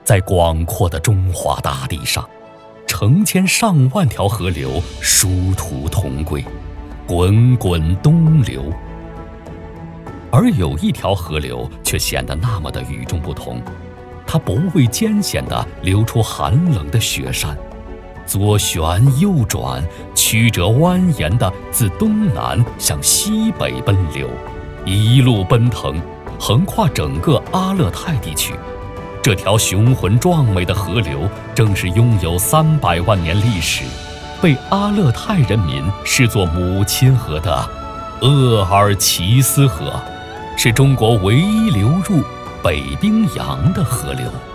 在广阔的中华大地上，成千上万条河流殊途同归，滚滚东流。而有一条河流却显得那么的与众不同，它不畏艰险地流出寒冷的雪山，左旋右转，曲折蜿蜒地自东南向西北奔流，一路奔腾，横跨整个阿勒泰地区。这条雄浑壮美的河流正是拥有300万年历史，被阿勒泰人民视作母亲河的鄂尔齐斯河，是中国唯一流入北冰洋的河流。